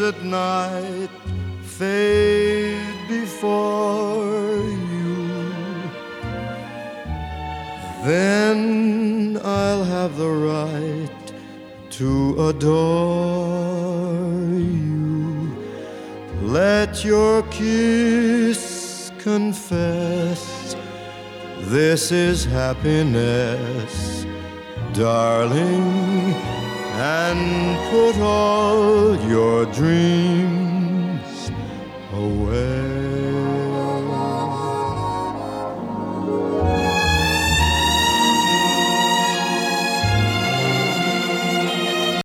at night fade before you, then I'll have the right to adore you. Let your kiss confess this is happiness, darling, and put all your dreams